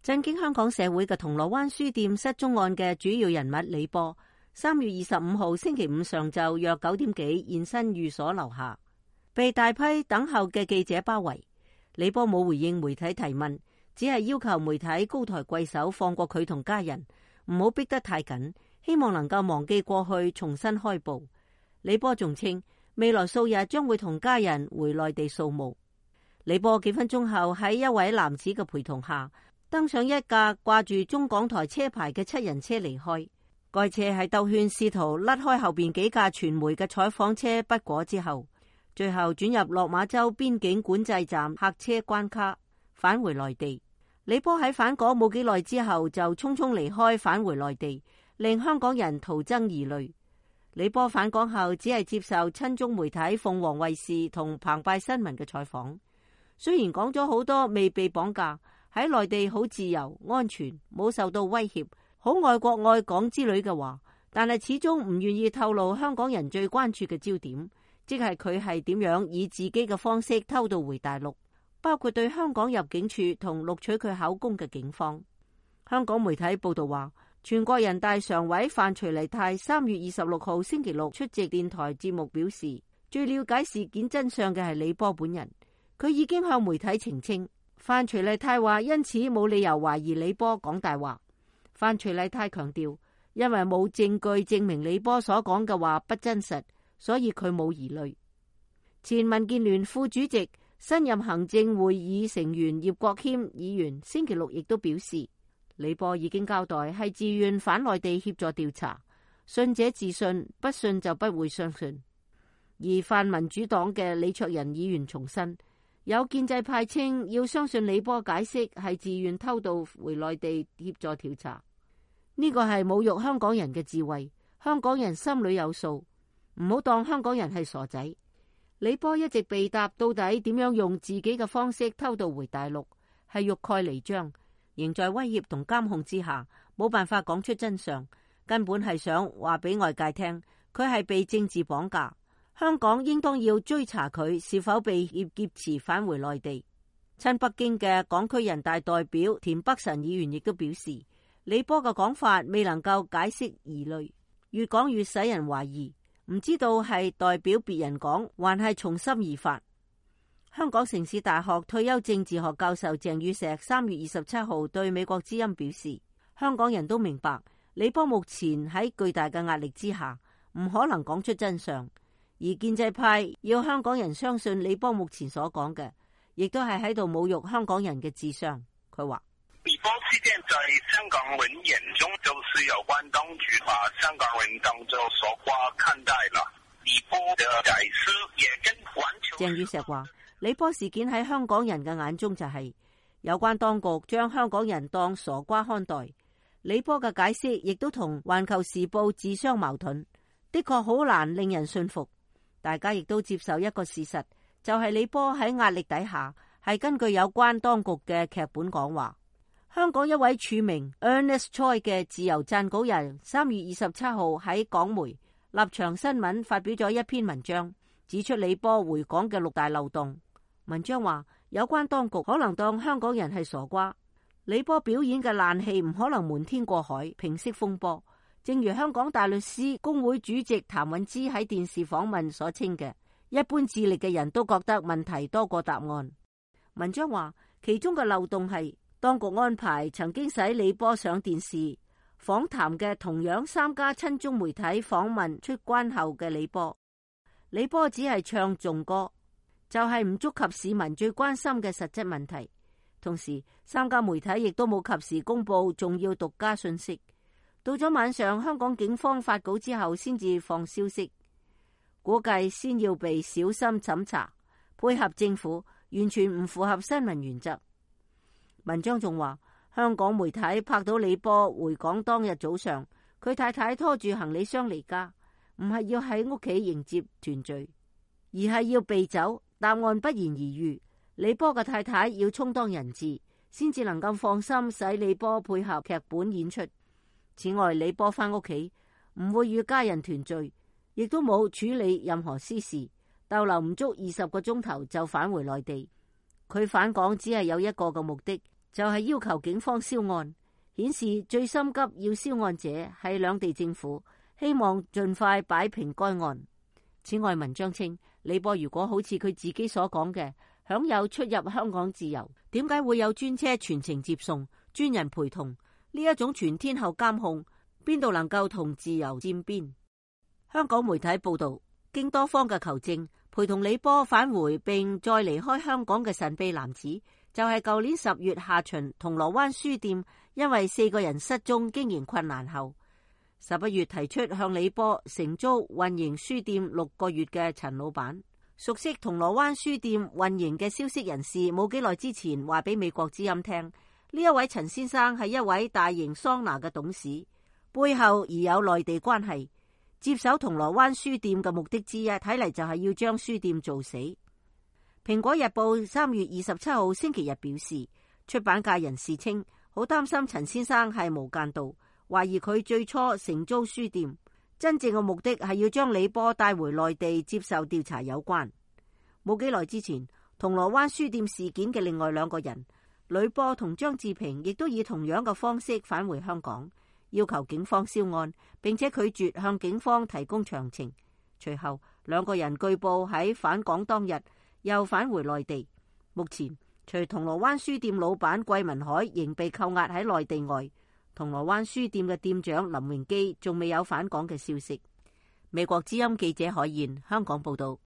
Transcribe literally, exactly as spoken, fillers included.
震驚香港社會嘅銅鑼灣書店失蹤案嘅主要人物李波，三月二十五號星期五上晝約九點幾現身寓所樓下，被大批等候嘅記者包圍。李波冇回應媒體提問，只係要求媒體高抬貴手放過佢同家人，唔好逼得太緊，希望能夠忘記過去，重新開步。李波仲稱未來數日將會同家人回內地掃墓。李波幾分鐘後喺一位男子嘅陪同下，登上一架掛住中港台車牌嘅七人車離開。該車喺兜圈試圖甩開後邊幾架傳媒嘅採訪車不果之後，最後轉入落馬洲邊境管制站客車關卡，返回內地。李波喺返港冇幾耐之後就匆匆離開，返回內地，令香港人徒增疑慮。李波返港後只係接受親中媒體鳳凰衛視同澎湃新聞嘅採訪，雖然講咗好多未被綁架，喺內地好自由安全，冇受到威脅，好愛國愛港之類嘅話，但係始終唔願意透露香港人最關注嘅焦點，即係佢係點樣以自己嘅方式偷渡回大陸，包括對香港入境處同錄取佢口供嘅警方。香港媒體報道話，全國人大常委范徐麗泰三月二十六號星期六出席電台節目表示，最了解事件真相嘅係李波本人，佢已經向媒體澄清。范徐麗泰話，因此冇理由懷疑李波講大話。范徐麗泰強調，因為冇證據證明李波所講嘅話不真實，所以佢冇疑慮。前民建聯副主席、新任行政會議成員葉國謙議員星期六亦都表示，李波已經交代係自願返內地協助調查，信者自信，不信就不會相信。而泛民主黨嘅李卓人議員重申，有建制派稱要相信李波解釋係自願偷渡回內地協助調查，呢個係侮辱香港人嘅智慧，香港人心裏有數，唔好當香港人係傻仔。李波一直被答到底點樣用自己嘅方式偷渡回大陸，係欲蓋彌彰，仍在威脅同監控之下，冇辦法講出真相，根本係想話俾外界聽，佢係被政治綁架。香港應當要追查佢是否被挾劫持返回內地。親北京嘅港區人大代表田北辰議員亦都表示，李波嘅講法未能夠解釋疑慮，越講越使人懷疑，唔知道係代表別人講，還係從心而發。香港城市大學退休政治學教授鄭宇碩三月二十七號對美國之音表示，香港人都明白李波目前喺巨大嘅壓力之下，唔可能講出真相。而建制派要香港人相信李波目前所講嘅，亦都係喺度侮辱香港人嘅智商。佢話： 李波事件在香港人眼中，就是有關當局把香港人當作傻瓜看待了。李波的解釋也跟完全。 鄭宇碩話：李波事件喺香港人嘅眼中就係、是、有關當局將香港人當傻瓜看待。李波嘅解釋亦都同《環球時報》自相矛盾，的確好難令人信服。大家亦都接受一個事實，就係、是、李波喺壓力底下係根據有關當局嘅劇本講話。香港一位署名 Ernest Choi 嘅自由撰稿人三月二十七號喺港媒立場新聞發表咗一篇文章，指出李波回港嘅六大漏洞。文章話，有關當局可能當香港人係傻瓜，李波表演嘅爛戲唔可能瞞天過海平息風波。正如香港大律師公會主席譚允芝喺電視訪問所稱嘅，一般智力嘅人都覺得問題多過答案。文章話，其中嘅漏洞係當局安排曾經使李波上電視訪談嘅同樣三家親中媒體訪問出關後嘅李波，李波只係唱頌歌，就係、是、唔觸及市民最關心嘅實質問題。同時，三家媒體亦都冇及時公布重要獨家信息。到咗晚上，香港警方發稿之後先至放消息，估計先要被小心審查，配合政府，完全唔符合新聞原則。文章仲話，香港媒體拍到李波回港當日早上，佢太太拖住行李箱離家，唔係要喺屋企迎接團聚，而係要避走。答案不言而喻，李波嘅太太要充當人質，先至能夠放心使李波配合劇本演出。此外，李波返屋企唔會與家人團聚，亦都冇處理任何私事，逗留唔足二十個鐘頭就返回內地。佢返港只係有一個嘅目的， 就係要求警方銷案，顯示最心急要銷案者係兩地政府，希望盡快擺平該案。此外，文章稱李波如果好似佢自己所講嘅，享有出入香港自由，點解會有專車全程接送、專人陪同呢一種全天候監控？邊度能夠同自由沾邊？香港媒體報道，經多方嘅求證，陪同李波返回並再離開香港嘅神秘男子，就係舊年十月下旬銅鑼灣書店因為四個人失蹤經營困難後，十一月提出向李波承租運營書店六個月嘅陳老闆。熟悉銅鑼灣書店運營嘅消息人士冇幾耐之前話俾美國之音聽，呢一位陳先生係一位大型桑拿嘅董事，背後而有內地關係。接手銅鑼灣書店嘅目的之一，睇嚟就係要將書店做死。蘋果日報三月二十七號星期日表示，出版界人士稱好擔心陳先生係無間道，懷疑佢最初承租書店，真正嘅目的係要將李波帶回內地接受調查有關。冇幾耐之前，銅鑼灣書店事件嘅另外兩個人呂波同張志平亦都以同樣嘅方式返回香港，要求警方銷案，並且拒絕向警方提供詳情。隨後兩個人據報喺返港當日又返回內地。目前除銅鑼灣書店老闆桂民海仍被扣押喺內地外，銅鑼灣書店嘅店長林榮基仲未有返港嘅消息。美國之音記者海燕香港報道。